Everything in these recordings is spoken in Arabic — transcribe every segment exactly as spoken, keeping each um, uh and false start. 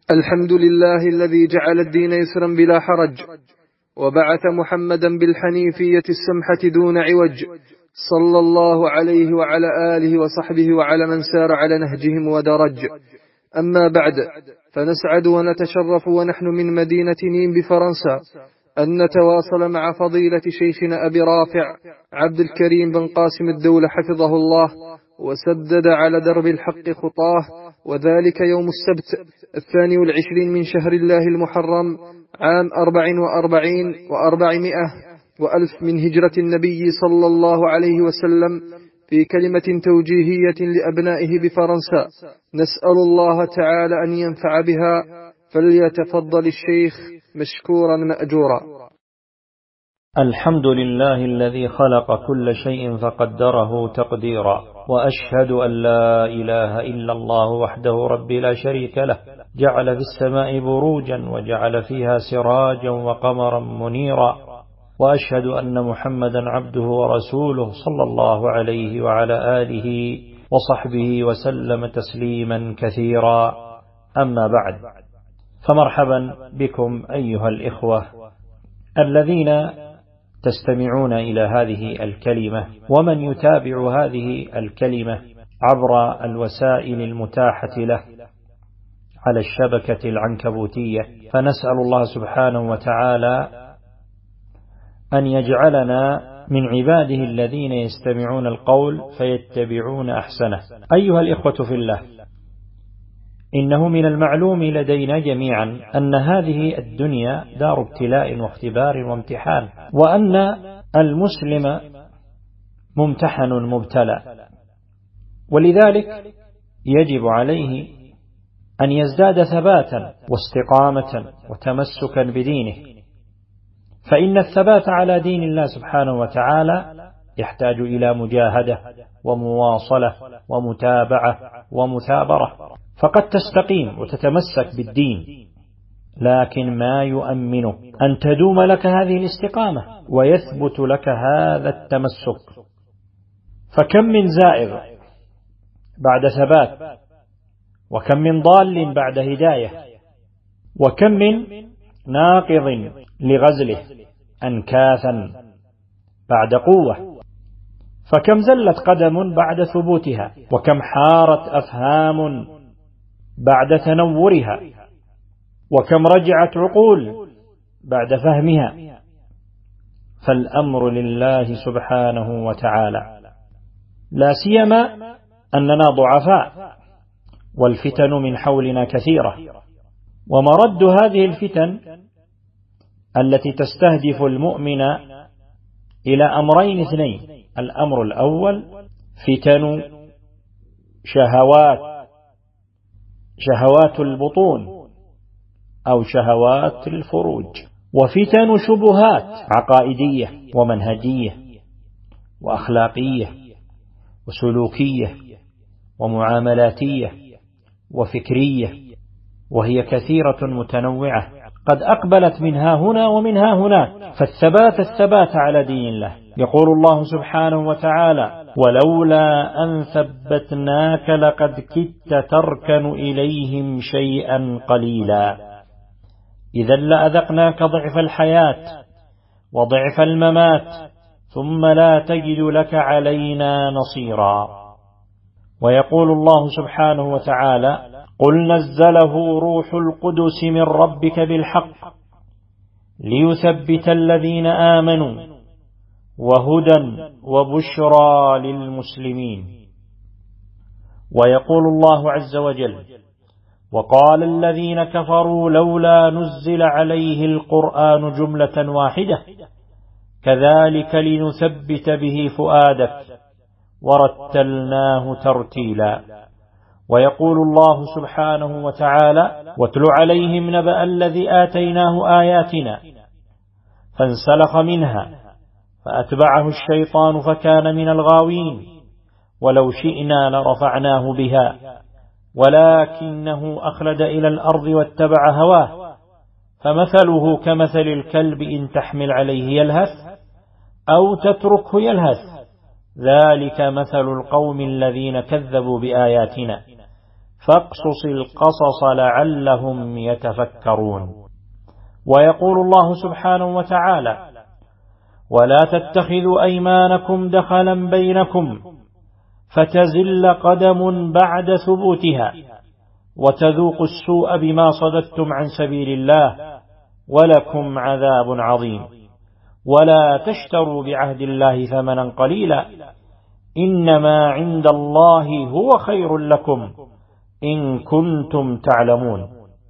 الحمد لله الذي جعل الدين يسرا بلا حرج، وبعث محمدا بالحنيفية السمحة دون عوج، صلى الله عليه وعلى آله وصحبه وعلى من سار على نهجهم ودرج. أما بعد، فنسعد ونتشرف ونحن من مدينة نيم بفرنسا أن نتواصل مع فضيلة شيخنا أبي رافع عبد الكريم بن قاسم الدولة حفظه الله وسدد على درب الحق خطاه، وذلك يوم السبت الثاني والعشرين من شهر الله المحرم عام أربع وأربعين وأربعمائة وألف من هجرة النبي صلى الله عليه وسلم، في كلمة توجيهية لأبنائه بفرنسا. نسأل الله تعالى أن ينفع بها، فليتفضل الشيخ مشكورا مأجورا. الحمد لله الذي خلق كل شيء فقدره تقديرا، وأشهد أن لا إله إلا الله وحده رب لا شريك له، جعل في السماء بروجا وجعل فيها سراجا وقمرا منيرا، وأشهد أن محمدا عبده ورسوله صلى الله عليه وعلى آله وصحبه وسلم تسليما كثيرا. أما بعد، فمرحبا بكم أيها الإخوة الذين تستمعون إلى هذه الكلمة، ومن يتابع هذه الكلمة عبر الوسائل المتاحة له على الشبكة العنكبوتية. فنسأل الله سبحانه وتعالى أن يجعلنا من عباده الذين يستمعون القول فيتبعون أحسنه. أيها الإخوة في الله، إنه من المعلوم لدينا جميعا أن هذه الدنيا دار ابتلاء واختبار وامتحان، وأن المسلم ممتحن مبتلى، ولذلك يجب عليه أن يزداد ثباتا واستقامة وتمسكا بدينه، فإن الثبات على دين الله سبحانه وتعالى يحتاج إلى مجاهدة ومواصلة ومتابعة ومثابرة، فقد تستقيم وتتمسك بالدين، لكن ما يؤمن أن تدوم لك هذه الاستقامة ويثبت لك هذا التمسك. فكم من زائغ بعد ثبات، وكم من ضال بعد هداية، وكم من ناقض لغزله أنكاثا بعد قوة، فكم زلت قدم بعد ثبوتها، وكم حارت أفهام بعد تنورها، وكم رجعت عقول بعد فهمها. فالأمر لله سبحانه وتعالى، لا سيما أننا ضعفاء والفتن من حولنا كثيرة، ومرد هذه الفتن التي تستهدف المؤمن إلى أمرين اثنين. الأمر الأول فتن شهوات شهوات البطون أو شهوات الفروج، وفتن شبهات عقائدية ومنهجية وأخلاقية وسلوكية ومعاملاتية وفكرية، وهي كثيرة متنوعة قد أقبلت منها هنا ومنها هناك. فالثبات الثبات على دين الله. يقول الله سبحانه وتعالى: ولولا أن ثبتناك لقد كدت تركن إليهم شيئا قليلا، إذا لأذقناك ضعف الحياة وضعف الممات ثم لا تجد لك علينا نصيرا. ويقول الله سبحانه وتعالى: قل نزله روح القدس من ربك بالحق ليثبت الذين آمنوا وهدى وبشرى للمسلمين. ويقول الله عز وجل: وقال الذين كفروا لولا نزل عليه القرآن جملة واحدة كذلك لنثبت به فؤادك ورتلناه ترتيلا. ويقول الله سبحانه وتعالى: واتل عليهم نبأ الذي آتيناه آياتنا فانسلخ منها فأتبعه الشيطان فكان من الغاوين، ولو شئنا لرفعناه بها ولكنه أخلد إلى الأرض واتبع هواه، فمثله كمثل الكلب إن تحمل عليه يلهث أو تتركه يلهث، ذلك مثل القوم الذين كذبوا بآياتنا فاقصص القصص لعلهم يتفكرون. ويقول الله سبحانه وتعالى: ولا تتخذوا أيمانكم دخلا بينكم فتزل قدم بعد ثبوتها وتذوقوا السوء بما صددتم عن سبيل الله ولكم عذاب عظيم. ولا تشتروا بعهد الله ثمنا قليلا إنما عند الله هو خير لكم إن كنتم تعلمون.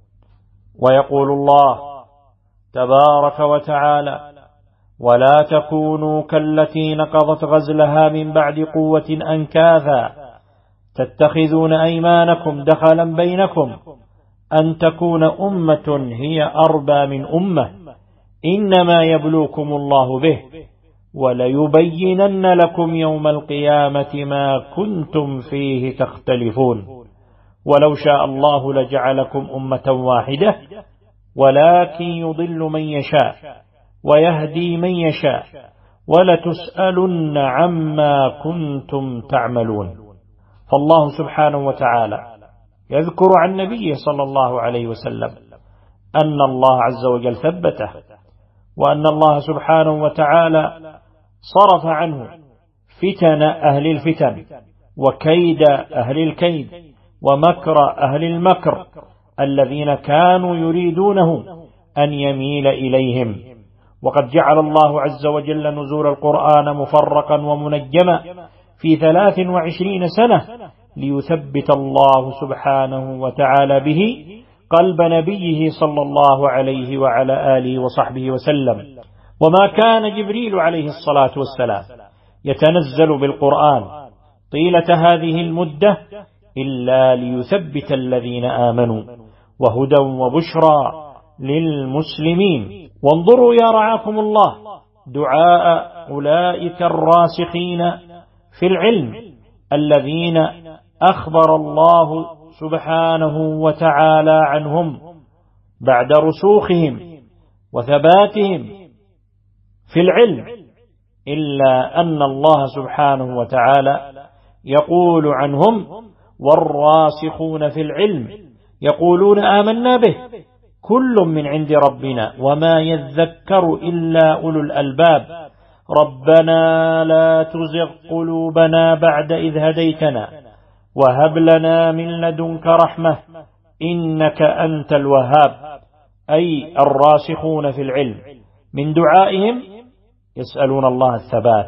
ويقول الله تبارك وتعالى: ولا تكونوا كالتي نقضت غزلها من بعد قوة أنكاثا تتخذون أيمانكم دخلا بينكم أن تكون أمة هي أربى من أمة إنما يبلوكم الله به وليبينن لكم يوم القيامة ما كنتم فيه تختلفون. ولو شاء الله لجعلكم أمة واحدة ولكن يضل من يشاء ويهدي من يشاء ولتسألن عما كنتم تعملون. فالله سبحانه وتعالى يذكر عن نبيه صلى الله عليه وسلم أن الله عز وجل ثبته، وأن الله سبحانه وتعالى صرف عنه فتن أهل الفتن وكيد أهل الكيد ومكر أهل المكر الذين كانوا يريدونه أن يميل إليهم. وقد جعل الله عز وجل نزول القرآن مفرقا ومنجما في ثلاث وعشرين سنة ليثبت الله سبحانه وتعالى به قلب نبيه صلى الله عليه وعلى آله وصحبه وسلم. وما كان جبريل عليه الصلاة والسلام يتنزل بالقرآن طيلة هذه المدة إلا ليثبت الذين آمنوا وهدى وبشرى للمسلمين. وانظروا يا رعاكم الله دعاء أولئك الراسخين في العلم الذين أخبر الله سبحانه وتعالى عنهم بعد رسوخهم وثباتهم في العلم، إلا أن الله سبحانه وتعالى يقول عنهم: والراسخون في العلم يقولون آمنا به كل من عند ربنا وما يذكر إلا أولو الألباب ربنا لا تزغ قلوبنا بعد إذ هديتنا وهب لنا من لدنك رحمة إنك أنت الوهاب. أي الراسخون في العلم من دعائهم يسألون الله الثبات،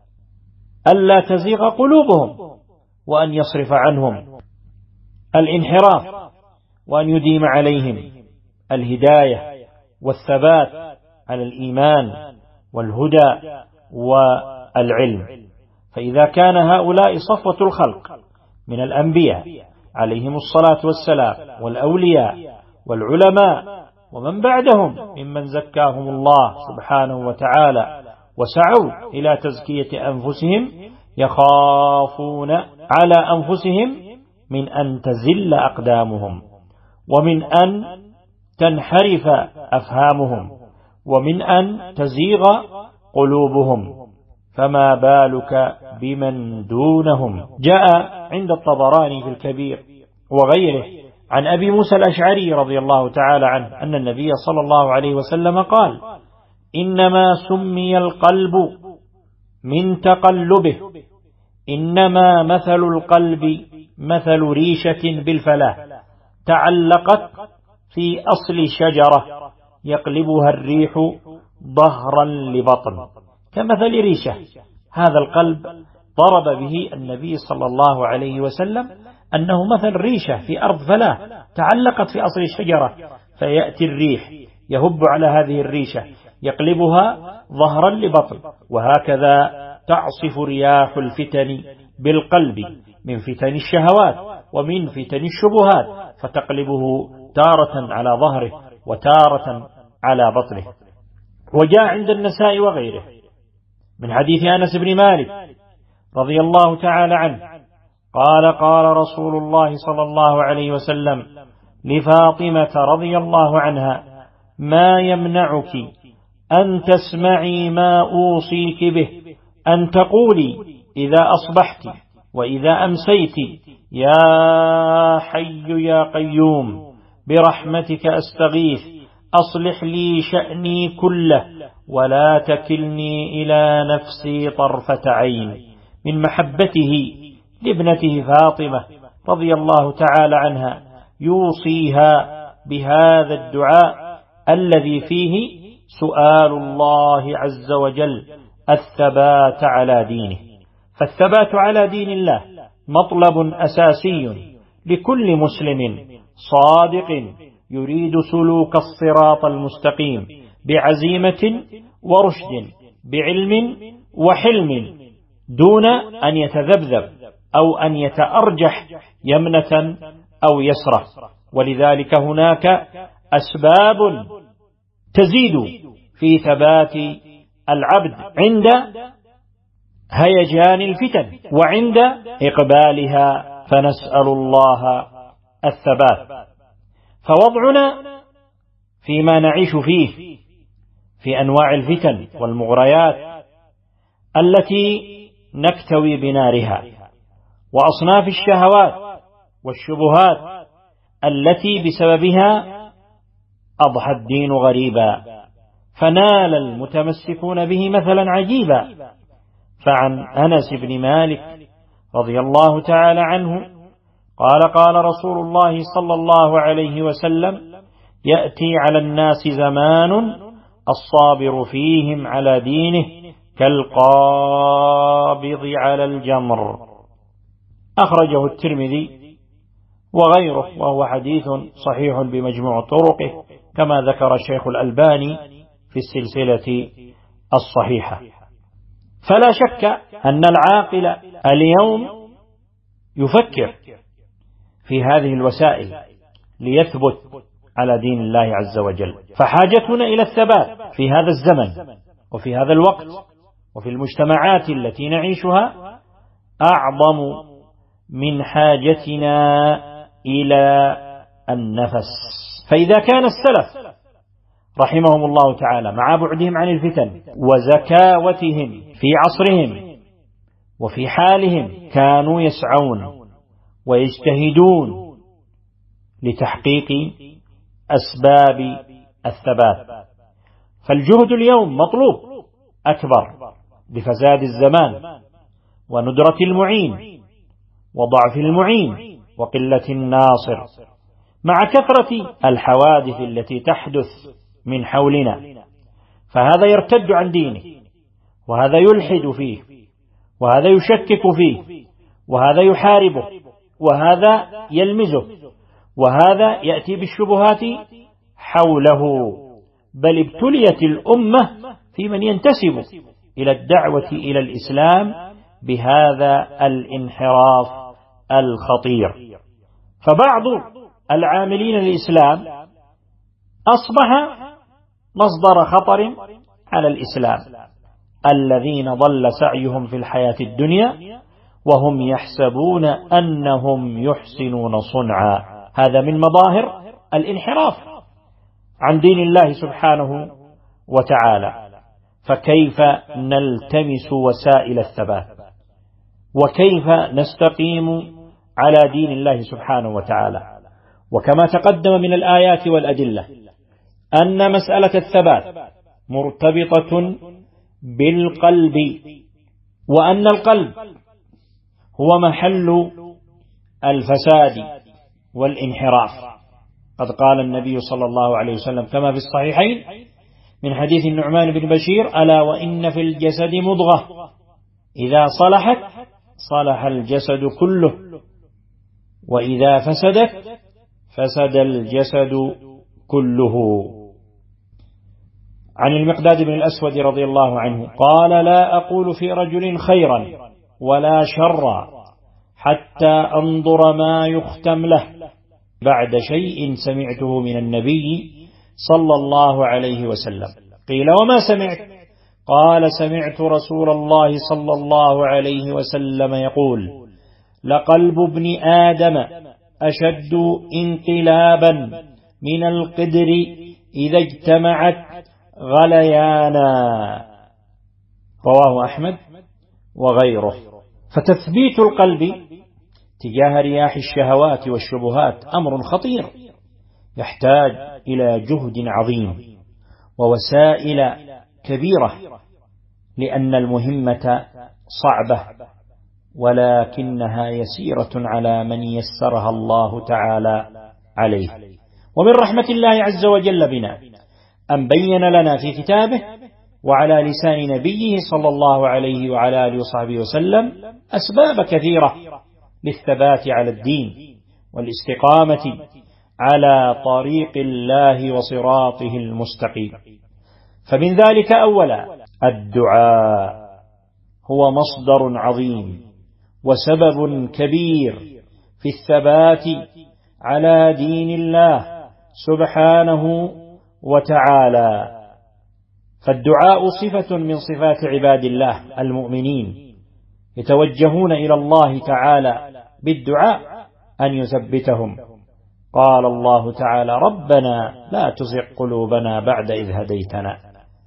ألا تزيغ قلوبهم وأن يصرف عنهم الانحراف وأن يديم عليهم الهداية والثبات على الإيمان والهدى والعلم. فإذا كان هؤلاء صفوة الخلق من الأنبياء عليهم الصلاة والسلام والأولياء والعلماء ومن بعدهم ممن زكاهم الله سبحانه وتعالى وسعوا إلى تزكية أنفسهم، يخافون على أنفسهم من أن تزل أقدامهم ومن أن تنحرف أفهامهم ومن أن تزيغ قلوبهم، فما بالك بمن دونهم. جاء عند الطبراني في الكبير وغيره عن أبي موسى الأشعري رضي الله تعالى عنه أن النبي صلى الله عليه وسلم قال: إنما سمي القلب من تقلبه، إنما مثل القلب مثل ريشة بالفلاة تعلقت في أصل شجرة يقلبها الريح ظهرا لبطن، كمثل ريشة. هذا القلب ضرب به النبي صلى الله عليه وسلم أنه مثل ريشة في أرض فلاة تعلقت في أصل الشجرة، فيأتي الريح يهب على هذه الريشة يقلبها ظهرا لبطن. وهكذا تعصف رياح الفتن بالقلب من فتن الشهوات ومن فتن الشبهات، فتقلبه تارة على ظهره وتارة على بطنه. وجاء عند النساء وغيره من حديث أنس بن مالك رضي الله تعالى عنه قال: قال رسول الله صلى الله عليه وسلم لفاطمة رضي الله عنها: ما يمنعك أن تسمعي ما أوصيك به، أن تقولي إذا أصبحت وإذا أمسيت يا حي يا قيوم برحمتك أستغيث أصلح لي شأني كله ولا تكلني إلى نفسي طرفة عين، من محبته لابنته فاطمة رضي الله تعالى عنها يوصيها بهذا الدعاء الذي فيه سؤال الله عز وجل الثبات على دينه. فالثبات على دين الله مطلب أساسي لكل مسلم صادق يريد سلوك الصراط المستقيم بعزيمة ورشد، بعلم وحلم، دون أن يتذبذب أو أن يتأرجح يمنة أو يسرة. ولذلك هناك أسباب تزيد في ثبات العبد عند هيجان الفتن وعند إقبالها، فنسأل الله الثبات. فوضعنا فيما نعيش فيه في أنواع الفتن والمغريات التي نكتوي بنارها، وأصناف الشهوات والشبهات التي بسببها أضحى الدين غريبا، فنال المتمسكون به مثلا عجيبا. فعن أنس بن مالك رضي الله تعالى عنه قال قال رسول الله صلى الله عليه وسلم يأتي على الناس زمان الصابر فيهم على دينه كالقابض على الجمر. أخرجه الترمذي وغيره، وهو حديث صحيح بمجموع طرقه كما ذكر الشيخ الألباني في السلسلة الصحيحة. فلا شك أن العاقل اليوم يفكر في هذه الوسائل ليثبت على دين الله عز وجل. فحاجتنا إلى الثبات في هذا الزمن وفي هذا الوقت وفي المجتمعات التي نعيشها أعظم من حاجتنا إلى النفس. فإذا كان السلف رحمهم الله تعالى مع بعدهم عن الفتن وزكاوتهم في عصرهم وفي حالهم كانوا يسعون ويجتهدون لتحقيق أسباب الثبات، فالجهد اليوم مطلوب أكبر بفساد الزمان وندرة المعين وضعف المعين وقلة الناصر، مع كثرة الحوادث التي تحدث من حولنا. فهذا يرتد عن دينه، وهذا يلحد فيه، وهذا يشكك فيه، وهذا يحاربه، وهذا يلمزه، وهذا يأتي بالشبهات حوله. بل ابتليت الأمة في من ينتسب إلى الدعوة إلى الإسلام بهذا الانحراف الخطير. فبعض العاملين للإسلام أصبح مصدر خطر على الإسلام، الذين ضل سعيهم في الحياة الدنيا وهم يحسبون أنهم يحسنون صنعا. هذا من مظاهر الانحراف عن دين الله سبحانه وتعالى. فكيف نلتمس وسائل الثبات، وكيف نستقيم على دين الله سبحانه وتعالى؟ وكما تقدم من الآيات والأدلة أن مسألة الثبات مرتبطة بالقلب، وأن القلب هو محل الفساد والانحراف. قد قال النبي صلى الله عليه وسلم كما في الصحيحين من حديث النعمان بن بشير: ألا وإن في الجسد مضغة إذا صلحت صلح الجسد كله وإذا فسدت فسد الجسد كله. عن المقداد بن الأسود رضي الله عنه قال: لا أقول في رجل خيرا ولا شرا حتى أنظر ما يختم له بعد شيء سمعته من النبي صلى الله عليه وسلم. قيل: وما سمعت؟ قال: سمعت رسول الله صلى الله عليه وسلم يقول: لقلب ابن آدم أشد انقلابا من القدر إذا اجتمعت غليانا. رواه أحمد وغيره. فتثبيت القلب تجاه رياح الشهوات والشبهات أمر خطير يحتاج إلى جهد عظيم ووسائل كبيرة، لأن المهمة صعبة ولكنها يسيرة على من يسرها الله تعالى عليه. ومن رحمة الله عز وجل بنا أن بين لنا في كتابه وعلى لسان نبيه صلى الله عليه وعلى آله وصحبه وسلم أسباب كثيرة للثبات على الدين والاستقامة على طريق الله وصراطه المستقيم. فمن ذلك أولا الدعاء هو مصدر عظيم وسبب كبير في الثبات على دين الله سبحانه وتعالى. فالدعاء صفة من صفات عباد الله المؤمنين، يتوجهون إلى الله تعالى بالدعاء أن يثبتهم. قال الله تعالى: ربنا لا تزغ قلوبنا بعد إذ هديتنا.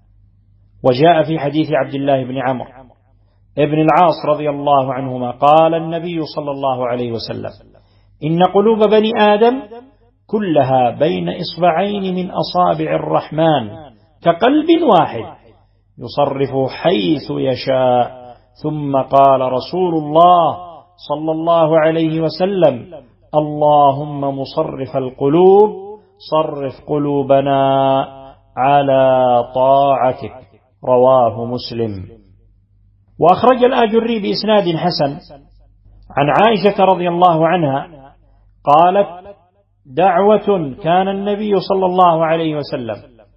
وجاء في حديث عبد الله بن عمرو ابن العاص رضي الله عنهما قال النبي صلى الله عليه وسلم: إن قلوب بني آدم كلها بين إصبعين من أصابع الرحمن كقلب واحد يصرف حيث يشاء. ثم قال رسول الله صلى الله عليه وسلم: اللهم مصرف القلوب صرف قلوبنا على طاعتك. رواه مسلم. وأخرج الآجري بإسناد حسن عن عائشة رضي الله عنها قالت: دعوة كان النبي صلى الله عليه وسلم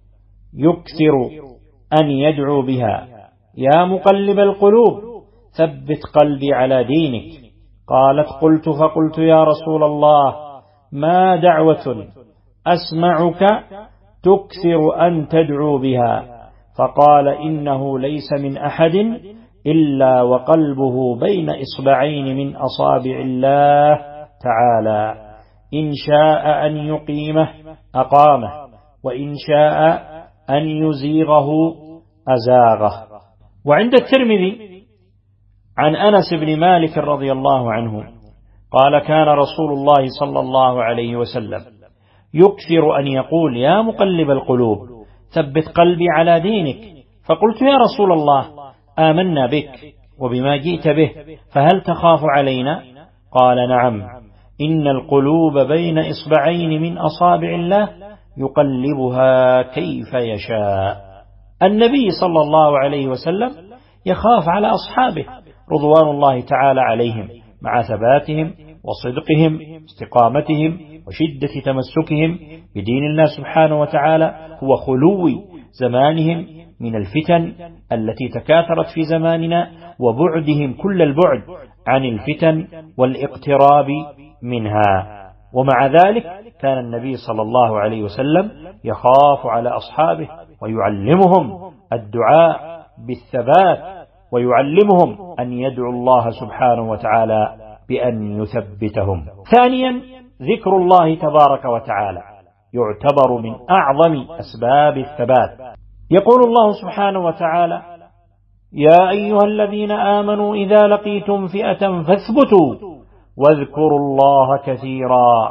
يكثر أن يدعو بها: يا مقلب القلوب ثبت قلبي على دينك. قالت: قلت فقلت يا رسول الله ما دعوة أسمعك تكثر أن تدعو بها؟ فقال: إنه ليس من أحد إلا وقلبه بين إصبعين من أصابع الله تعالى، إن شاء أن يقيمه أقامه وإن شاء أن يزيغه أزاغه. وعند الترمذي عن أنس بن مالك رضي الله عنه قال: كان رسول الله صلى الله عليه وسلم يكثر أن يقول: يا مقلب القلوب ثبت قلبي على دينك. فقلت: يا رسول الله آمنا بك وبما جئت به، فهل تخاف علينا؟ قال: نعم، إن القلوب بين إصبعين من أصابع الله يقلبها كيف يشاء. النبي صلى الله عليه وسلم يخاف على أصحابه رضوان الله تعالى عليهم مع ثباتهم وصدقهم استقامتهم وشدة تمسكهم بدين الله سبحانه وتعالى، هو خلو زمانهم من الفتن التي تكاثرت في زماننا وبعدهم كل البعد عن الفتن والاقتراب منها. ومع ذلك كان النبي صلى الله عليه وسلم يخاف على أصحابه ويعلمهم الدعاء بالثبات ويعلمهم أن يدعو الله سبحانه وتعالى بأن يثبتهم. ثانيا ذكر الله تبارك وتعالى يعتبر من أعظم أسباب الثبات. يقول الله سبحانه وتعالى: يا أيها الذين آمنوا إذا لقيتم فئة فاثبتوا واذكروا الله كثيرا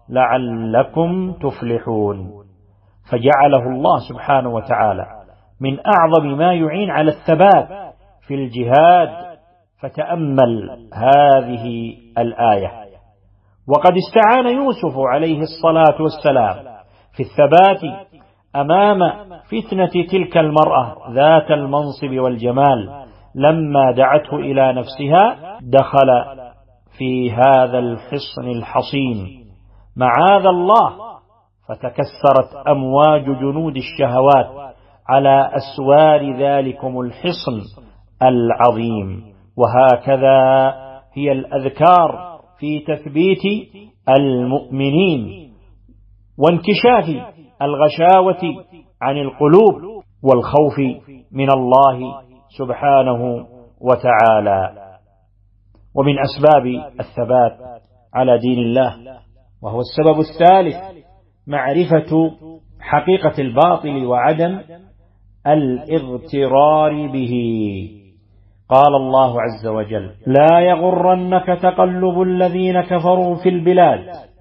لعلكم تفلحون. فجعله الله سبحانه وتعالى من أعظم ما يعين على الثبات في الجهاد. فتأمل هذه الآية: وقد استعان يوسف عليه الصلاة والسلام في الثبات أمام فتنة تلك المرأة ذات المنصب والجمال لما دعته إلى نفسها. دخل في هذا الحصن الحصين معاذ الله، فتكسرت أمواج جنود الشهوات على أسوار ذلكم الحصن العظيم. وهكذا هي الأذكار في تثبيت المؤمنين وانكشاف الغشاوة عن القلوب والخوف من الله سبحانه وتعالى. ومن أسباب الثبات على دين الله، وهو السبب الثالث، معرفة حقيقة الباطل وعدم الاغترار به. قال الله عز وجل: لا يغرنك تقلب الذين كفروا في البلاد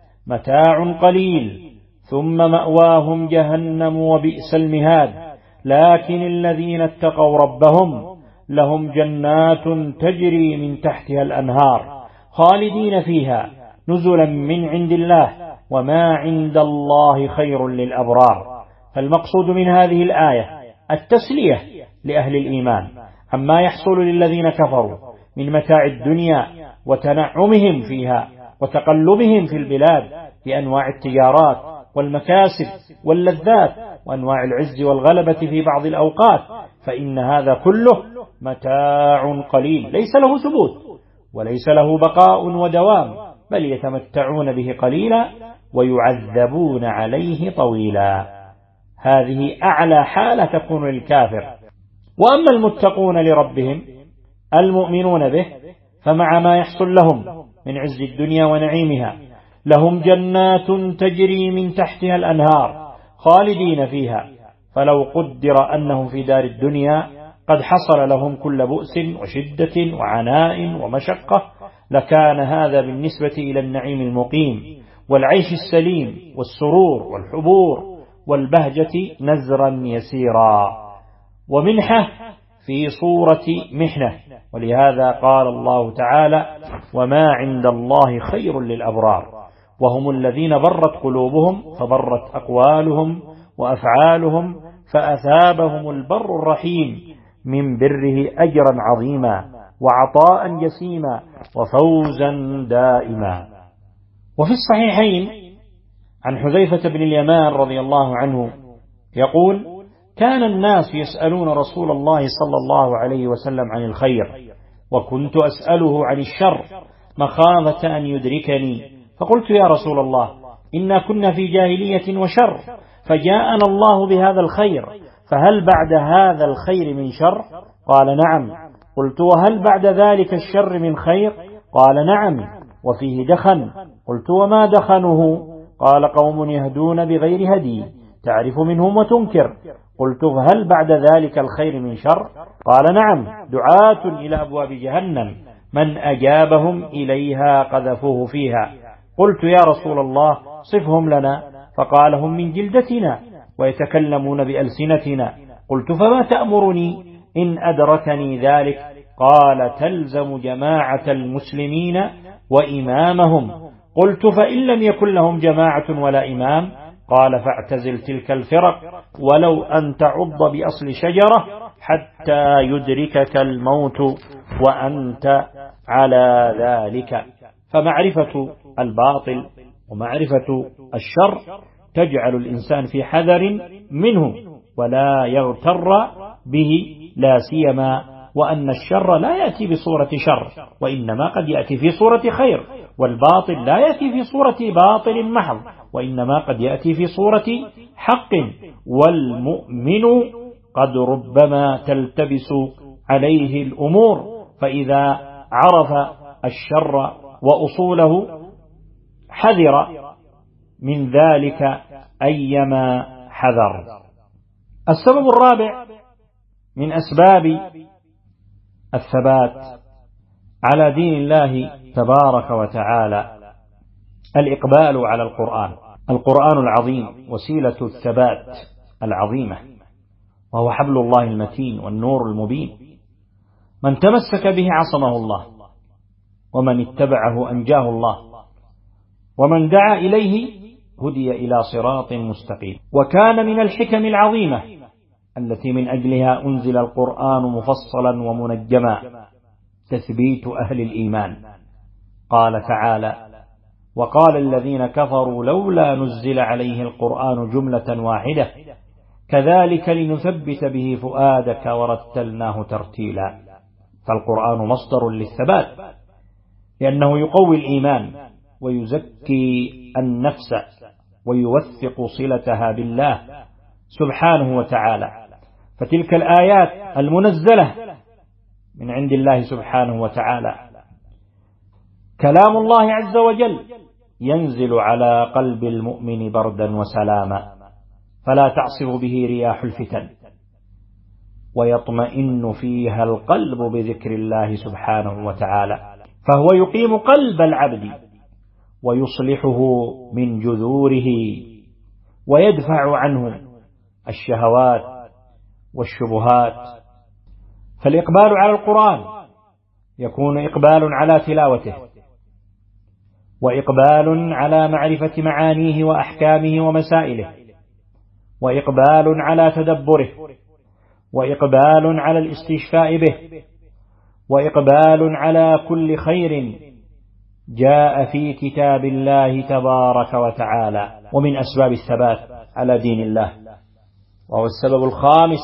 متاع قليل ثم مأواهم جهنم وبئس المهاد لكن الذين اتقوا ربهم لهم جنات تجري من تحتها الأنهار خالدين فيها نزلا من عند الله وما عند الله خير للأبرار. فالمقصود من هذه الآية التسلية لأهل الإيمان عما يحصل للذين كفروا من متاع الدنيا وتنعمهم فيها وتقلبهم في البلاد بأنواع التجارات والمكاسب واللذات وأنواع العز والغلبة في بعض الأوقات، فإن هذا كله متاع قليل ليس له ثبوت وليس له بقاء ودوام، بل يتمتعون به قليلا ويعذبون عليه طويلا. هذه أعلى حالة تكون للكافر. وأما المتقون لربهم المؤمنون به فمع ما يحصل لهم من عز الدنيا ونعيمها لهم جنات تجري من تحتها الأنهار خالدين فيها، فلو قدر أنهم في دار الدنيا قد حصل لهم كل بؤس وشدة وعناء ومشقة لكان هذا بالنسبة إلى النعيم المقيم والعيش السليم والسرور والحبور والبهجة نزرا يسيرا ومنحة في صورة محنة. ولهذا قال الله تعالى: وما عند الله خير للأبرار، وهم الذين برت قلوبهم فبرت أقوالهم وأفعالهم فأثابهم البر الرحيم من بره أجرا عظيما وعطاء جسيما وفوزا دائما. وفي الصحيحين عن حذيفة بن اليمان رضي الله عنه يقول: كان الناس يسألون رسول الله صلى الله عليه وسلم عن الخير وكنت أسأله عن الشر مخافة أن يدركني، فقلت: يا رسول الله، إنا كنا في جاهلية وشر فجاءنا الله بهذا الخير، فهل بعد هذا الخير من شر؟ قال: نعم. قلت: وهل بعد ذلك الشر من خير؟ قال: نعم، وفيه دخن. قلت: وما دخنه؟ قال: قوم يهدون بغير هدي تعرف منهم وتنكر. قلت: فهل بعد ذلك الخير من شر؟ قال: نعم، دعاة إلى أبواب جهنم من أجابهم إليها قذفوه فيها. قلت: يا رسول الله، صفهم لنا. فقال: هم من جلدتنا ويتكلمون بألسنتنا. قلت: فما تأمرني إن أدركني ذلك؟ قال: تلزم جماعة المسلمين وإمامهم. قلت: فإن لم يكن لهم جماعة ولا إمام؟ قال: فاعتزل تلك الفرق ولو أن تعض بأصل شجرة حتى يدركك الموت وأنت على ذلك. فمعرفة الباطل ومعرفة الشر تجعل الإنسان في حذر منه ولا يغتر به، لا سيما وأن الشر لا يأتي بصورة شر وإنما قد يأتي في صورة خير، والباطل لا يأتي في صورة باطل محض وإنما قد يأتي في صورة حق. والمؤمن قد ربما تلتبس عليه الأمور، فإذا عرف الشر وأصوله حذر من ذلك أيما حذر. السبب الرابع من أسباب الثبات على دين الله تبارك وتعالى الإقبال على القرآن. القرآن العظيم وسيلة الثبات العظيمة، وهو حبل الله المتين والنور المبين، من تمسك به عصمه الله، ومن اتبعه أنجاه الله، ومن دعا إليه هدي إلى صراط مستقيم. وكان من الحكم العظيمة التي من أجلها أنزل القرآن مفصلا ومنجما تثبيت أهل الإيمان. قال تعالى: وقال الذين كفروا لولا نزل عليه القرآن جملة واحدة كذلك لنثبت به فؤادك ورتلناه ترتيلا. فالقرآن مصدر للثبات لأنه يقوي الإيمان ويزكي النفس ويوثق صلتها بالله سبحانه وتعالى. فتلك الآيات المنزلة من عند الله سبحانه وتعالى كلام الله عز وجل ينزل على قلب المؤمن بردا وسلاما، فلا تعصف به رياح الفتن، ويطمئن فيها القلب بذكر الله سبحانه وتعالى، فهو يقيم قلب العبد ويصلحه من جذوره ويدفع عنه الشهوات والشبهات. فالإقبال على القرآن يكون إقبال على تلاوته، وإقبال على معرفة معانيه وأحكامه ومسائله، وإقبال على تدبره، وإقبال على الاستشفاء به، وإقبال على كل خير جاء في كتاب الله تبارك وتعالى. ومن أسباب الثبات على دين الله، وهو السبب الخامس،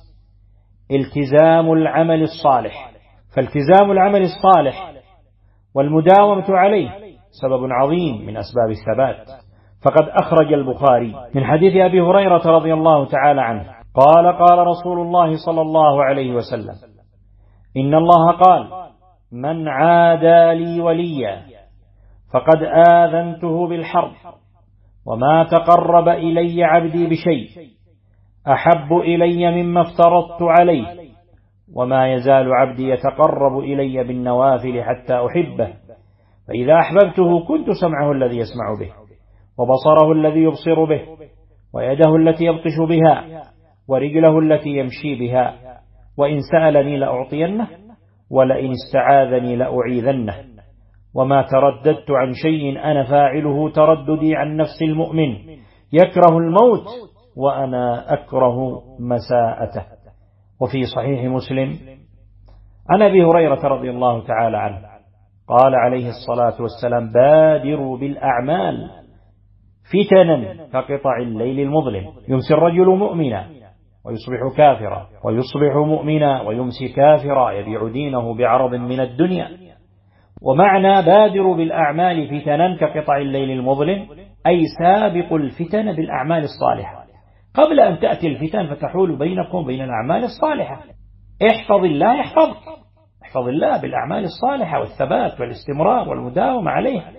التزام العمل الصالح. فالتزام العمل الصالح والمداومة عليه سبب عظيم من أسباب الثبات. فقد أخرج البخاري من حديث أبي هريرة رضي الله تعالى عنه قال قال رسول الله صلى الله عليه وسلم: إن الله قال: من عادى لي وليا فقد آذنته بالحرب، وما تقرب إلي عبدي بشيء أحب إلي مما افترضت عليه، وما يزال عبدي يتقرب إلي بالنوافل حتى أحبه، فإذا أحببته كنت سمعه الذي يسمع به، وبصره الذي يبصر به، ويده التي يبطش بها، ورجله التي يمشي بها، وإن سألني لأعطينه، ولئن استعاذني لأعيذنه، وما ترددت عن شيء أنا فاعله ترددي عن نفس المؤمن يكره الموت وأنا أكره مساءته. وفي صحيح مسلم عن أبي هريرة رضي الله تعالى عنه قال عليه الصلاة والسلام: بادروا بالأعمال فتنا كقطع الليل المظلم، يمسي الرجل مؤمنا ويصبح كافرا، ويصبح مؤمنا ويمسي كافرا، يبيع دينه بعرض من الدنيا. ومعنى بادروا بالأعمال فتنا كقطع الليل المظلم أي سابقوا الفتن بالأعمال الصالحة قبل أن تأتي الفتن فتحول بينكم وبين الأعمال الصالحة. احفظ الله يحفظك، احفظ الله بالأعمال الصالحة والثبات والاستمرار والمداومة عليها،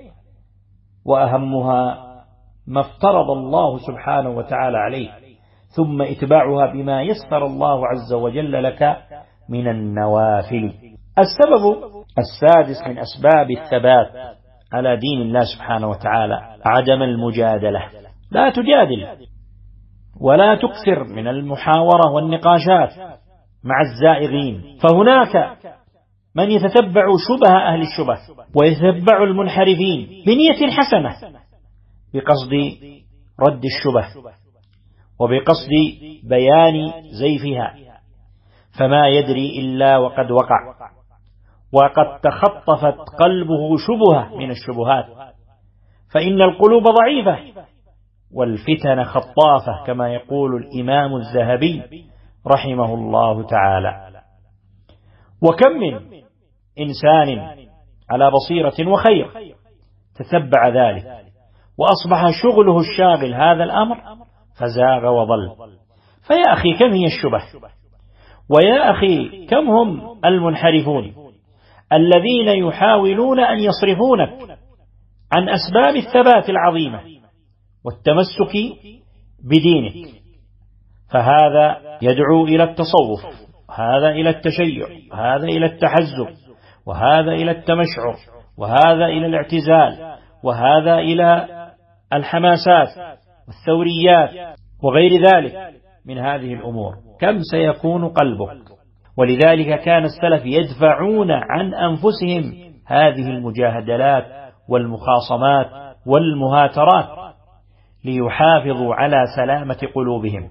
وأهمها ما افترض الله سبحانه وتعالى عليه، ثم اتباعها بما يسر الله عز وجل لك من النوافل. السبب السادس من أسباب الثبات على دين الله سبحانه وتعالى عدم المجادلة. لا تجادل ولا تكثر من المحاورة والنقاشات مع الزائغين، فهناك من يتتبع شبه أهل الشبه ويتتبع المنحرفين بنية حسنة بقصد رد الشبه وبقصد بيان زيفها، فما يدري إلا وقد وقع، وقد تخطفت قلبه شبهة من الشبهات، فإن القلوب ضعيفة والفتن خطافة كما يقول الإمام الذهبي رحمه الله تعالى. وكم من إنسان على بصيرة وخير تتبع ذلك وأصبح شغله الشاغل هذا الأمر فزاغ وضل. فيا أخي كم هي الشبه، ويا أخي كم هم المنحرفون الذين يحاولون أن يصرفونك عن أسباب الثبات العظيمة والتمسك بدينك. فهذا يدعو إلى التصوف، هذا إلى التشيع، هذا إلى التحزب، وهذا إلى التمشعر، وهذا إلى الاعتزال، وهذا إلى الحماسات والثوريات وغير ذلك من هذه الأمور. كم سيكون قلبك؟ ولذلك كان السلف يدفعون عن أنفسهم هذه المجاهدات والمخاصمات والمهاترات ليحافظوا على سلامة قلوبهم.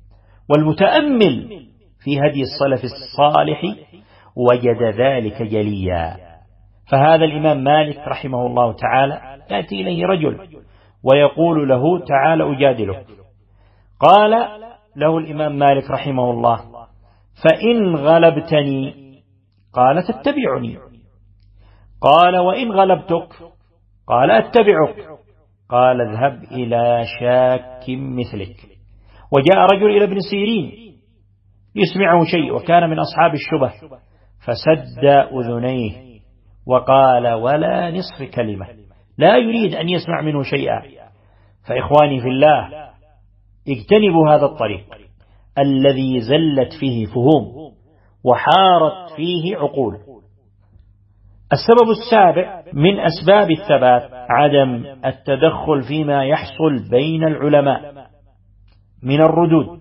والمتأمل في هدي السلف الصالح وجد ذلك جليا. فهذا الإمام مالك رحمه الله تعالى يأتي إليه رجل ويقول له: تعال أجادلك. قال له الإمام مالك رحمه الله: فإن غلبتني؟ قال: تتبعني. قال: وإن غلبتك؟ قال: أتبعك. قال: اذهب إلى شاك مثلك. وجاء رجل إلى ابن سيرين يسمعه شيء وكان من أصحاب الشبه فسد أذنيه وقال: ولا نصف كلمة، لا يريد أن يسمع منه شيئا. فإخواني في الله، اجتنبوا هذا الطريق الذي زلت فيه فهوم وحارت فيه عقول. السبب السابع من أسباب الثبات عدم التدخل فيما يحصل بين العلماء من الردود،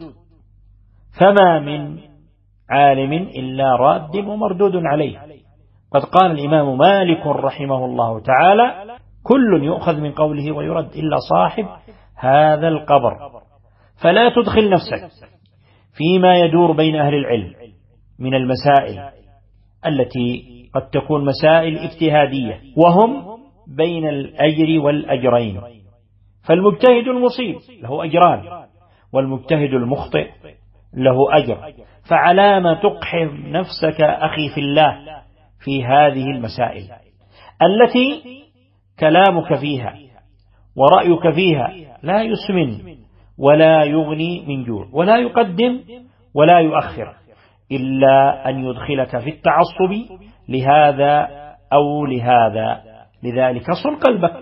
فما من عالم إلا راد ومردود عليه. قد قال الإمام مالك رحمه الله تعالى: كل يؤخذ من قوله ويرد إلا صاحب هذا القبر. فلا تدخل نفسك فيما يدور بين أهل العلم من المسائل التي قد تكون مسائل اجتهادية وهم بين الأجر والأجرين، فالمجتهد المصيب له أجران والمجتهد المخطئ له أجر، فعلام تقحم نفسك أخي في الله في هذه المسائل التي كلامك فيها ورأيك فيها لا يسمن ولا يغني من جوع ولا يقدم ولا يؤخر، إلا أن يدخلك في التعصب لهذا أو لهذا. لذلك صن قلبك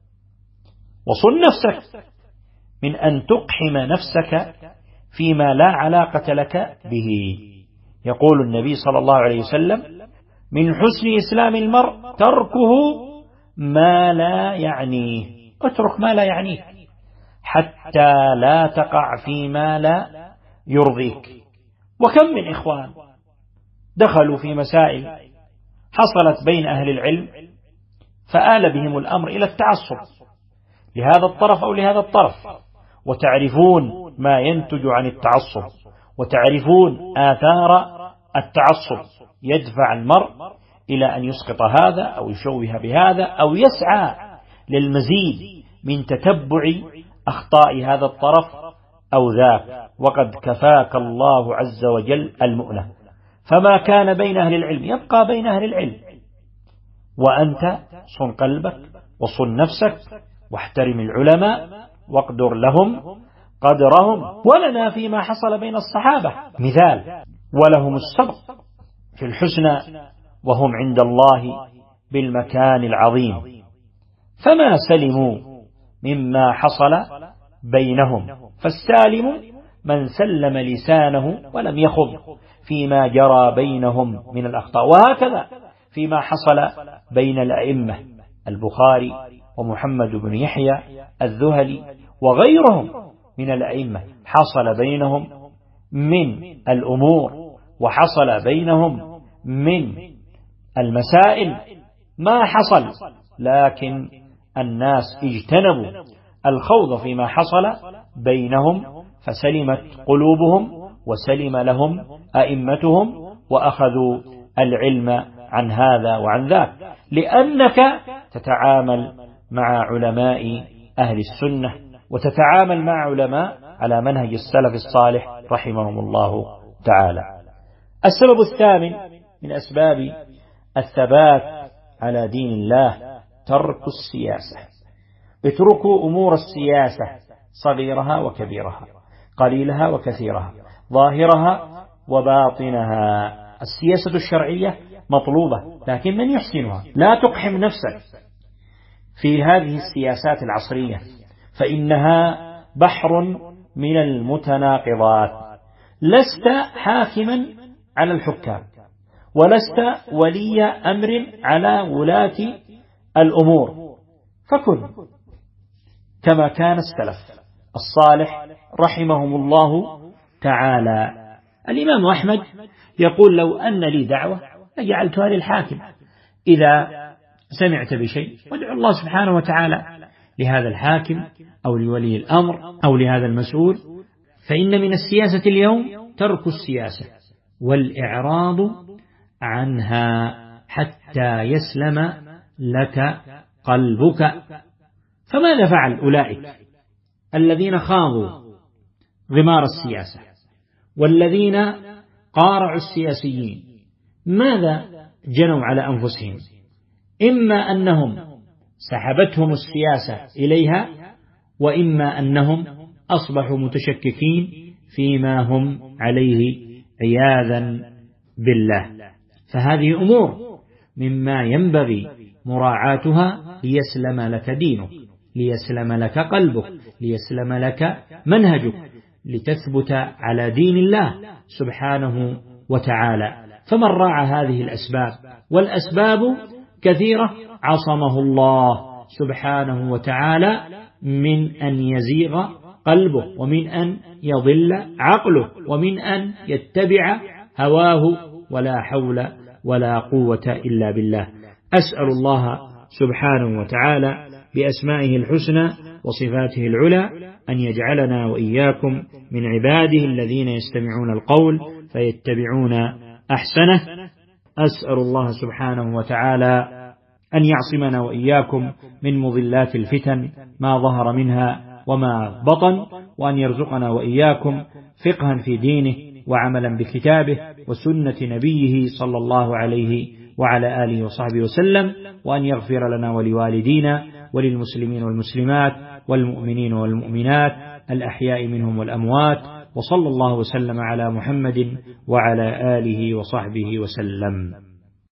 وصن نفسك من أن تقحم نفسك فيما لا علاقة لك به. يقول النبي صلى الله عليه وسلم: من حسن إسلام المرء تركه ما لا يعنيه. اترك ما لا يعنيك حتى لا تقع فيما لا يرضيك. وكم من إخوان دخلوا في مسائل حصلت بين أهل العلم فآل بهم الأمر إلى التعصب لهذا الطرف أو لهذا الطرف، وتعرفون ما ينتج عن التعصب وتعرفون آثار التعصب. يدفع المرء إلى أن يسقط هذا أو يشوه بهذا أو يسعى للمزيد من تتبع أخطاء هذا الطرف أو ذاك، وقد كفاك الله عز وجل المؤنة. فما كان بين أهل العلم يبقى بين أهل العلم، وأنت صن قلبك وصن نفسك واحترم العلماء واقدر لهم قدرهم. ولنا فيما حصل بين الصحابة مثال، ولهم السبق في الحسنى وهم عند الله بالمكان العظيم، فما سلموا مما حصل بينهم. فالسالم من سلم لسانه ولم يخض فيما جرى بينهم من الأخطاء. وهكذا فيما حصل بين الأئمة البخاري ومحمد بن يحيى الذهلي وغيرهم من الأئمة، حصل بينهم من الأمور وحصل بينهم من المسائل ما حصل، لكن الناس اجتنبوا الخوض فيما حصل بينهم فسلمت قلوبهم وسلم لهم أئمتهم وأخذوا العلم عن هذا وعن ذاك، لأنك تتعامل مع علماء أهل السنة وتتعامل مع علماء على منهج السلف الصالح رحمهم الله تعالى. السبب الثامن من أسباب الثبات على دين الله ترك السياسة. اتركوا أمور السياسة صغيرها وكبيرها، قليلها وكثيرها، ظاهرها وباطنها. السياسة الشرعية مطلوبة، لكن من يحسنها؟ لا تقحم نفسك في هذه السياسات العصرية، فإنها بحر من المتناقضات. لست حاكما على الحكام، ولست ولي أمر على ولاة الأمور، فكن كما كان السلف الصالح رحمهم الله تعالى. الإمام أحمد يقول: لو أن لي دعوة لجعلتها للحاكم. إذا سمعت بشيء وادعو الله سبحانه وتعالى لهذا الحاكم أو لولي الأمر أو لهذا المسؤول. فإن من السياسة اليوم ترك السياسة والإعراض عنها حتى يسلم لك قلبك. فماذا فعل أولئك الذين خاضوا غمار السياسة والذين قارعوا السياسيين؟ ماذا جنوا على أنفسهم؟ إما أنهم سحبتهم السياسة إليها، وإما أنهم أصبحوا متشككين فيما هم عليه عياذا بالله. فهذه أمور مما ينبغي مراعاتها ليسلم لك دينك، ليسلم لك قلبك، ليسلم لك منهجك، لتثبت على دين الله سبحانه وتعالى. فمن راعى هذه الأسباب، والأسباب كثيرة، عصمه الله سبحانه وتعالى من أن يزيغ قلبه، ومن أن يضل عقله، ومن أن يتبع هواه، ولا حول ولا قوة إلا بالله. أسأل الله سبحانه وتعالى بأسمائه الحسنى وصفاته العلى أن يجعلنا وإياكم من عباده الذين يستمعون القول فيتبعون أحسنه. أسأل الله سبحانه وتعالى أن يعصمنا وإياكم من مضلات الفتن ما ظهر منها وما بطن، وأن يرزقنا وإياكم فقها في دينه وعملا بكتابه وسنة نبيه صلى الله عليه وعلى آله وصحبه وسلم، وأن يغفر لنا ولوالدينا وللمسلمين والمسلمات والمؤمنين والمؤمنات الأحياء منهم والأموات. وصلى الله وسلم على محمد وعلى آله وصحبه وسلم.